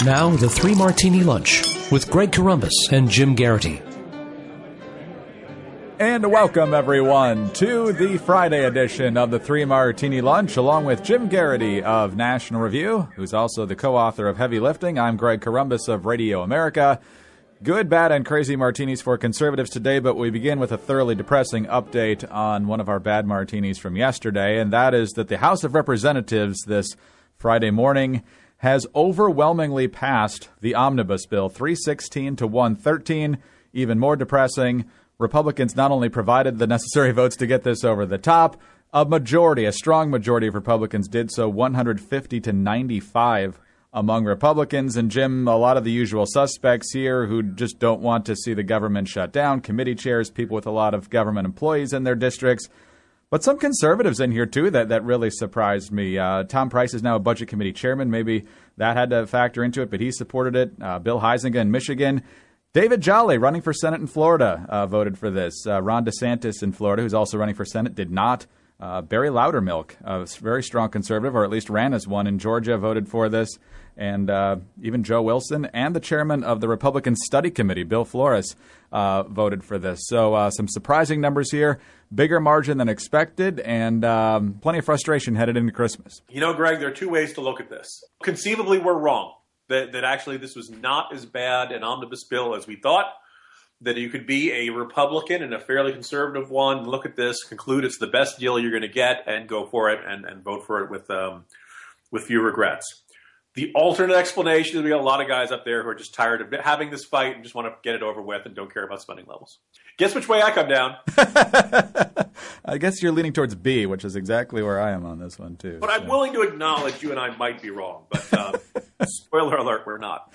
Now, the Three Martini Lunch with Greg Corombos and Jim Garrity. And welcome, everyone, to the Friday edition of the Three Martini Lunch, along with Jim Garrity of National Review, who's also the co-author of Heavy Lifting. I'm Greg Corombos of Radio America. Good, bad, and crazy martinis for conservatives today, but we begin with a thoroughly depressing update on one of our bad martinis from yesterday, and that is that the House of Representatives this Friday morning has overwhelmingly passed the omnibus bill, 316 to 113. Even more depressing, Republicans not only provided the necessary votes to get this over the top, a strong majority of Republicans did so, 150 to 95 among Republicans. And Jim, a lot of the usual suspects here who just don't want to see the government shut down, committee chairs, people with a lot of government employees in their districts. But some conservatives in here, too, that really surprised me. Tom Price is now a budget committee chairman. Maybe that had to factor into it, but he supported it. Bill Huizenga in Michigan. David Jolly, running for Senate in Florida, voted for this. Ron DeSantis in Florida, who's also running for Senate, did not. Barry Loudermilk, a very strong conservative, or at least ran as one in Georgia, voted for this. And even Joe Wilson and the chairman of the Republican Study Committee, Bill Flores, voted for this. So some surprising numbers here, bigger margin than expected, and plenty of frustration headed into Christmas. You know, Greg, there are two ways to look at this. Conceivably, we're wrong, that actually this was not as bad an omnibus bill as we thought, that you could be a Republican and a fairly conservative one, look at this, conclude it's the best deal you're going to get, and go for it and vote for it with few regrets. The alternate explanation is we got a lot of guys up there who are just tired of having this fight and just want to get it over with and don't care about spending levels. Guess which way I come down? I guess you're leaning towards B, which is exactly where I am on this one, too. But I'm willing to acknowledge you and I might be wrong. But spoiler alert, we're not.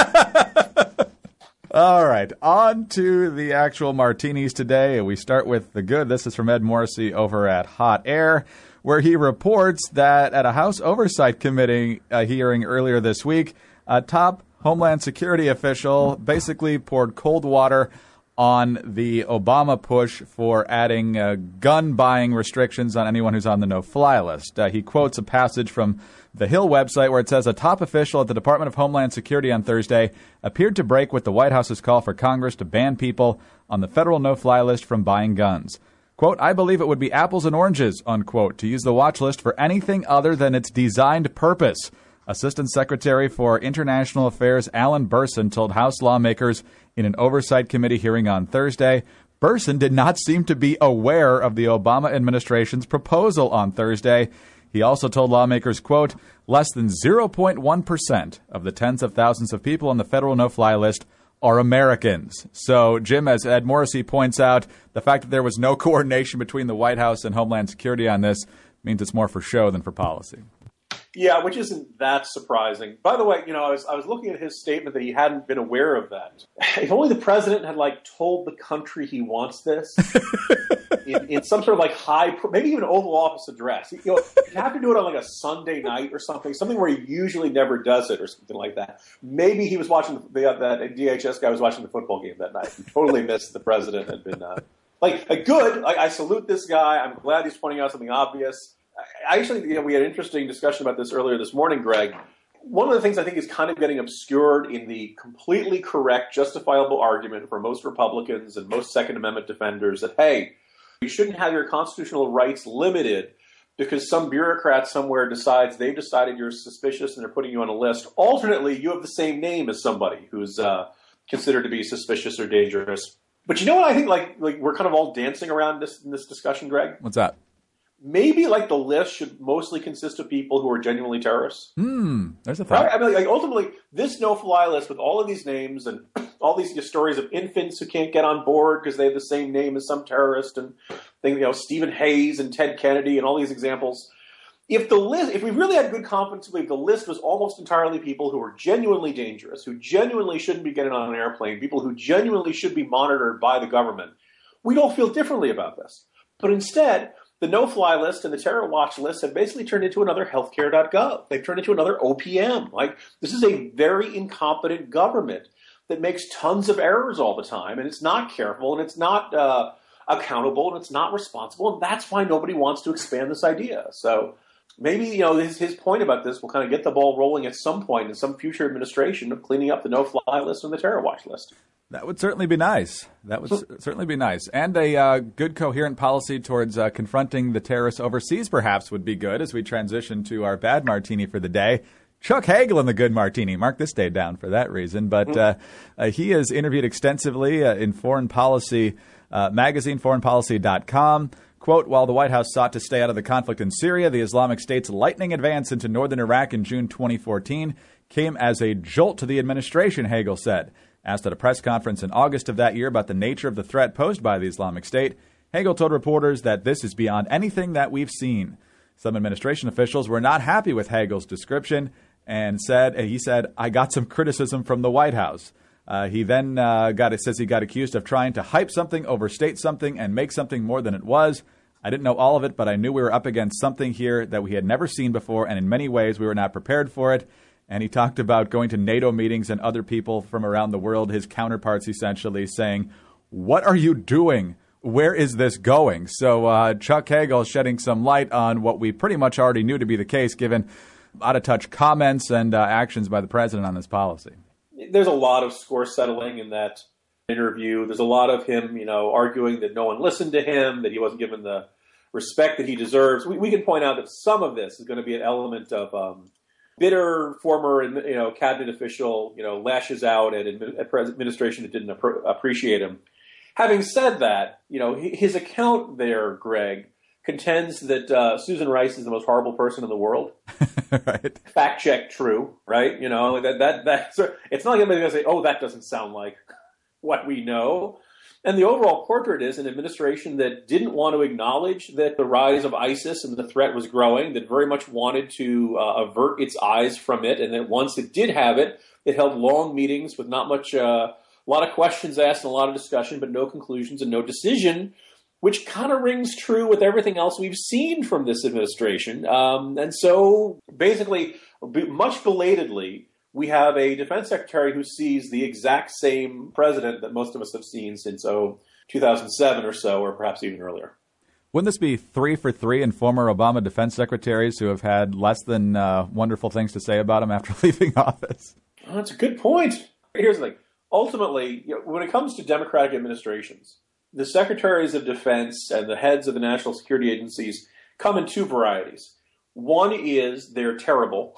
All right, on to the actual martinis today. We start with the good. This is from Ed Morrissey over at Hot Air, where he reports that at a House Oversight Committee hearing earlier this week, a top Homeland Security official basically poured cold water on the Obama push for adding gun buying restrictions on anyone who's on the no-fly list. He quotes a passage from the Hill website where it says, a top official at the Department of Homeland Security on Thursday appeared to break with the White House's call for Congress to ban people on the federal no-fly list from buying guns. Quote, I believe it would be apples and oranges, unquote, to use the watch list for anything other than its designed purpose. Assistant Secretary for International Affairs Alan Burson told House lawmakers in an Oversight Committee hearing on Thursday. Burson did not seem to be aware of the Obama administration's proposal on Thursday. He also told lawmakers, quote, less than 0.1% of the tens of thousands of people on the federal no-fly list are Americans. So, Jim, as Ed Morrissey points out, the fact that there was no coordination between the White House and Homeland Security on this means it's more for show than for policy. Yeah, which isn't that surprising. By the way, you know, I was looking at his statement that he hadn't been aware of that. If only the president had, told the country he wants this in some sort of maybe even Oval Office address. You know, you have to do it on a Sunday night or something where he usually never does it or something like that. Maybe he was watching that DHS guy was watching the football game that night and totally missed the president had been I salute this guy. I'm glad he's pointing out something obvious. Actually, we had an interesting discussion about this earlier this morning, Greg. One of the things I think is kind of getting obscured in the completely correct, justifiable argument for most Republicans and most Second Amendment defenders that, hey, you shouldn't have your constitutional rights limited because some bureaucrat somewhere they've decided you're suspicious and they're putting you on a list. Alternately, you have the same name as somebody who's considered to be suspicious or dangerous. But you know what I think, we're kind of all dancing around in this discussion, Greg? What's that? Maybe the list should mostly consist of people who are genuinely terrorists. There's a thought. Right? I mean, ultimately, this no-fly list with all of these names and all these stories of infants who can't get on board because they have the same name as some terrorist and Stephen Hayes and Ted Kennedy and all these examples. If we really had good confidence to believe the list was almost entirely people who are genuinely dangerous, who genuinely shouldn't be getting on an airplane, people who genuinely should be monitored by the government, we'd all feel differently about this. But instead, the no-fly list and the terror watch list have basically turned into another healthcare.gov. They've turned into another OPM. This is a very incompetent government that makes tons of errors all the time, and it's not careful, and it's not accountable, and it's not responsible, and that's why nobody wants to expand this idea. So maybe, his point about this will kind of get the ball rolling at some point in some future administration of cleaning up the no-fly list and the terror watch list. That would certainly be nice. Certainly be nice. And a good, coherent policy towards confronting the terrorists overseas, perhaps, would be good as we transition to our bad martini for the day. Chuck Hagel in the good martini. Mark this day down for that reason. But he has interviewed extensively in Foreign Policy magazine, foreignpolicy.com. Quote, while the White House sought to stay out of the conflict in Syria, the Islamic State's lightning advance into northern Iraq in June 2014 came as a jolt to the administration, Hagel said. Asked at a press conference in August of that year about the nature of the threat posed by the Islamic State, Hagel told reporters that this is beyond anything that we've seen. Some administration officials were not happy with Hagel's description and he said, I got some criticism from the White House. He then says he got accused of trying to hype something, overstate something, and make something more than it was. I didn't know all of it, but I knew we were up against something here that we had never seen before, and in many ways we were not prepared for it. And he talked about going to NATO meetings and other people from around the world, his counterparts essentially, saying, what are you doing? Where is this going? So Chuck Hagel shedding some light on what we pretty much already knew to be the case, given out-of-touch comments and actions by the president on this policy. There's a lot of score settling in that interview. There's a lot of him, arguing that no one listened to him, that he wasn't given the respect that he deserves. We can point out that some of this is going to be an element of bitter former, cabinet official, lashes out at administration that didn't appreciate him. Having said that, his account there, Greg, contends that Susan Rice is the most horrible person in the world. Right. Fact check, true. Right. It's not like anybody's going to say, "Oh, that doesn't sound like what we know." And the overall portrait is an administration that didn't want to acknowledge that the rise of ISIS and the threat was growing, that very much wanted to avert its eyes from it, and that once it did have it, it held long meetings with not much, a lot of questions asked and a lot of discussion, but no conclusions and no decision, which kind of rings true with everything else we've seen from this administration. And so basically, much belatedly, we have a defense secretary who sees the exact same president that most of us have seen since 2007 or so, or perhaps even earlier. Wouldn't this be 3 for 3 in former Obama defense secretaries who have had less than wonderful things to say about him after leaving office? Oh, that's a good point. Here's the thing. Ultimately, when it comes to Democratic administrations, the secretaries of defense and the heads of the national security agencies come in two varieties. One is they're terrible.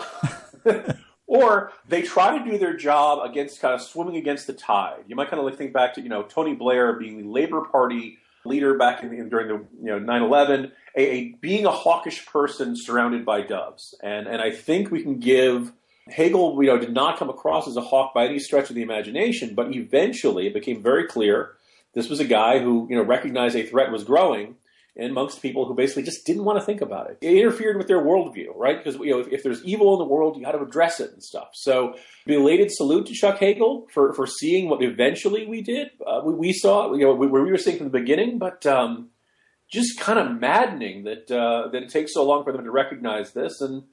Or they try to do their job against kind of swimming against the tide. You might kind of think back to Tony Blair being the Labor Party leader back during the 9/11, being a hawkish person surrounded by doves. And I think we can give Hagel did not come across as a hawk by any stretch of the imagination, but eventually it became very clear this was a guy who recognized a threat was growing amongst people who basically just didn't want to think about it. It interfered with their worldview, right? Because if there's evil in the world, you got to address it and stuff. So, belated salute to Chuck Hagel for seeing what eventually we did. We saw, where we were seeing from the beginning, but just kind of maddening that it takes so long for them to recognize this. And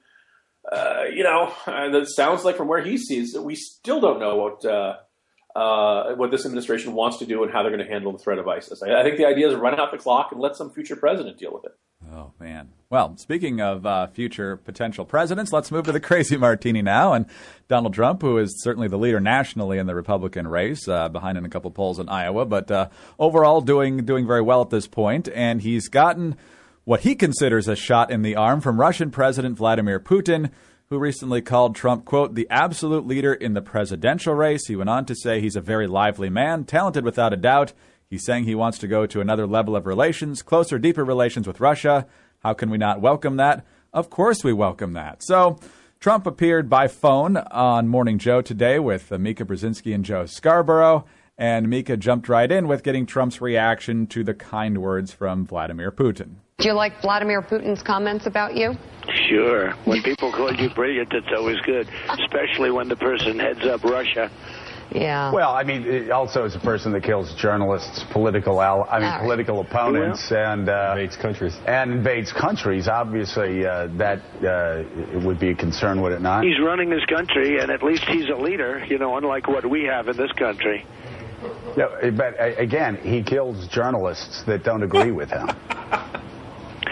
that sounds like from where he sees it, we still don't know what this administration wants to do and how they're going to handle the threat of ISIS. I think the idea is run out the clock and let some future president deal with it. Oh, man. Well, speaking of future potential presidents, let's move to the crazy martini now. And Donald Trump, who is certainly the leader nationally in the Republican race, behind in a couple polls in Iowa, but overall doing very well at this point. And he's gotten what he considers a shot in the arm from Russian President Vladimir Putin, who recently called Trump, quote, the absolute leader in the presidential race. He went on to say he's a very lively man, talented without a doubt. He's saying he wants to go to another level of relations, closer, deeper relations with Russia. How can we not welcome that? Of course we welcome that. So Trump appeared by phone on Morning Joe today with Mika Brzezinski and Joe Scarborough, and Mika jumped right in with getting Trump's reaction to the kind words from Vladimir Putin. Do you like Vladimir Putin's comments about you? Sure. When people call you brilliant, it's always good, especially when the person heads up Russia. Yeah. Well, I mean, also as a person that kills journalists, political opponents, and invades countries. And invades countries. Obviously, that it would be a concern, would it not? He's running his country, and at least he's a leader. Unlike what we have in this country. Yeah, but again, he kills journalists that don't agree with him.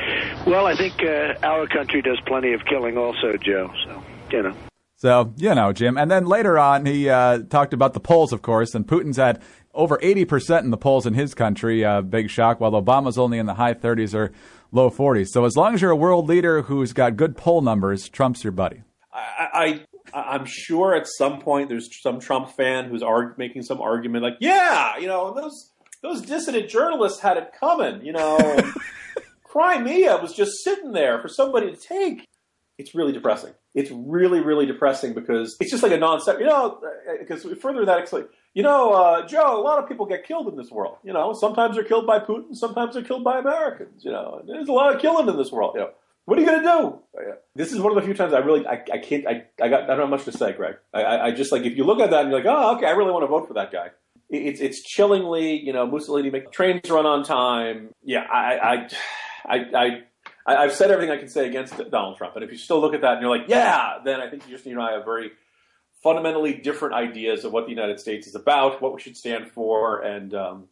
Well, I think our country does plenty of killing also, Joe. So, Jim. And then later on, he talked about the polls, of course, and Putin's at over 80% in the polls in his country. Big shock, while Obama's only in the high 30s or low 40s. So as long as you're a world leader who's got good poll numbers, Trump's your buddy. I'm sure at some point there's some Trump fan who's making some argument like, those dissident journalists had it coming, and Crimea was just sitting there for somebody to take. It's really depressing. It's really, really depressing because it's just like a non-stop, because further that, it's like, Joe, a lot of people get killed in this world. Sometimes they're killed by Putin, sometimes they're killed by Americans. There's a lot of killing in this world. What are you going to do? This is one of the few times I don't have much to say, Greg. I just like, if you look at that and you're like, oh, okay, I really want to vote for that guy. It's chillingly, Mussolini make trains run on time. Yeah, I've said everything I can say against Donald Trump. And if you still look at that and you're like, yeah, then I think I have very fundamentally different ideas of what the United States is about, what we should stand for, and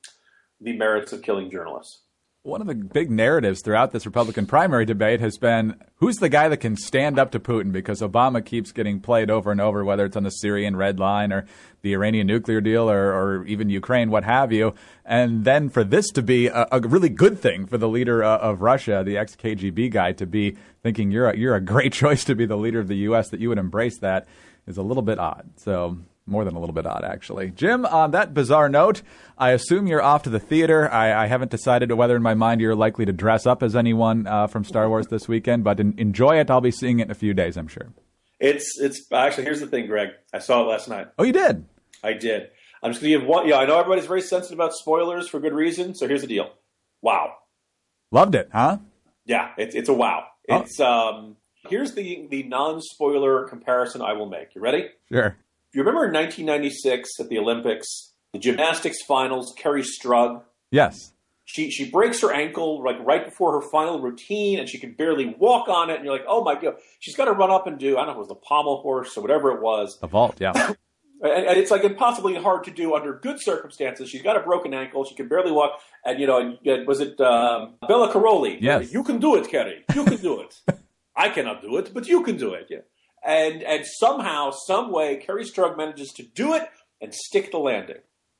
the merits of killing journalists. One of the big narratives throughout this Republican primary debate has been, who's the guy that can stand up to Putin? Because Obama keeps getting played over and over, whether it's on the Syrian red line or the Iranian nuclear deal or even Ukraine, what have you. And then for this to be a really good thing for the leader of Russia, the ex-KGB guy, to be thinking you're a great choice to be the leader of the U.S., that you would embrace that, is a little bit odd. So more than a little bit odd, actually. Jim, on that bizarre note, I assume you're off to the theater. I haven't decided whether in my mind you're likely to dress up as anyone from Star Wars this weekend, but enjoy it. I'll be seeing it in a few days, I'm sure. It's actually, here's the thing, Greg. I saw it last night. Oh, you did? I did. I'm just going to give one. Yeah, I know everybody's very sensitive about spoilers for good reason, so here's the deal. Wow. Loved it, huh? Yeah, it's a wow. It's here's the non-spoiler comparison I will make. You ready? Sure. You remember in 1996 at the Olympics, the gymnastics finals, Kerri Strug? Yes. She breaks her ankle right before her final routine, and she can barely walk on it. And you're like, oh my God, she's got to run up and do, I don't know if it was the pommel horse or whatever it was. The vault, yeah. And it's like impossibly hard to do under good circumstances. She's got a broken ankle. She can barely walk. And, was it Bella Caroli? Yes. You can do it, Kerri. You can do it. I cannot do it, but you can do it. Yeah. And somehow, some way, Kerri Strug manages to do it and stick the landing.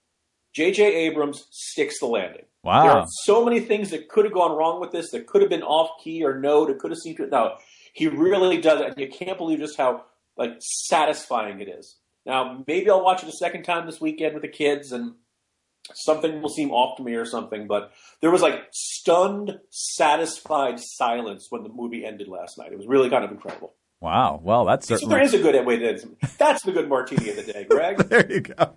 J.J. Abrams sticks the landing. Wow. There are so many things that could have gone wrong with this, that could have been off key or no, that could have seemed to. No, he really does it. And you can't believe just how satisfying it is. Now, maybe I'll watch it a second time this weekend with the kids, and something will seem off to me or something. But there was stunned, satisfied silence when the movie ended last night. It was really kind of incredible. Wow. Well, that's certainly... So there is a good way to end it. That's the good martini of the day, Greg. There you go.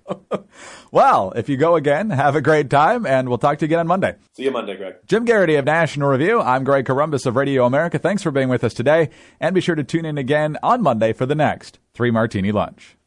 Well, if you go again, have a great time, and we'll talk to you again on Monday. See you Monday, Greg. Jim Garrity of National Review. I'm Greg Corombos of Radio America. Thanks for being with us today, and be sure to tune in again on Monday for the next 3 Martini Lunch.